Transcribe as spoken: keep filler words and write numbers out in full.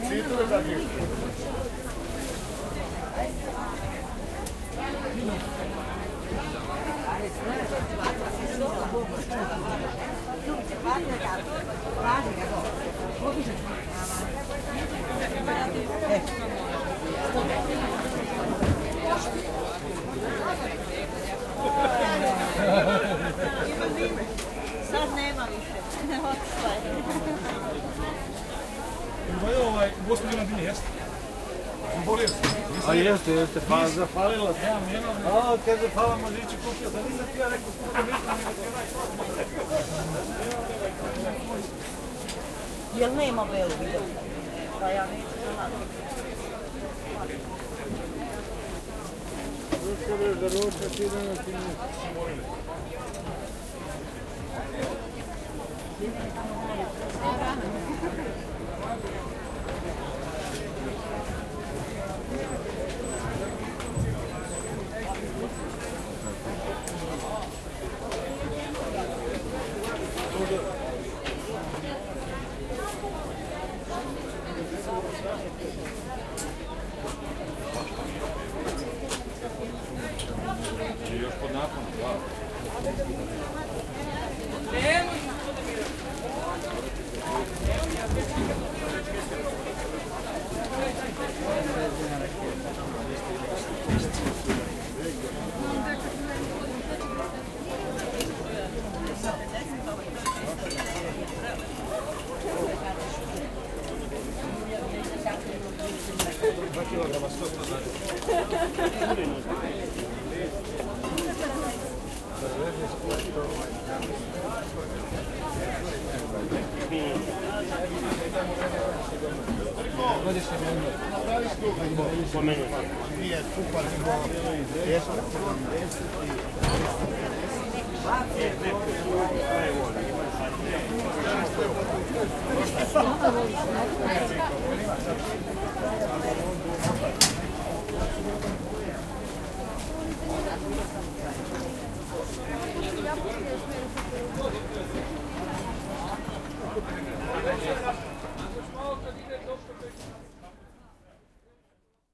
Sad nema više. Ovo ovaj, Bosna je na jeste. Bolio sam. A jeste, jeste, pa zafalila se. Ja, nema. A, kad zafala može ići kupio, da nisam ti ja rekao skupo nisam, nego ti onaj. Jel nema belu video? Pa ja neću znati. Ručkavaš da ručka ti danas i ne. Još pod naponom, da. Dva kilograma sto sto znači. Godišnje mjeno. Po meni. Nije kupar, nego jesu. Ja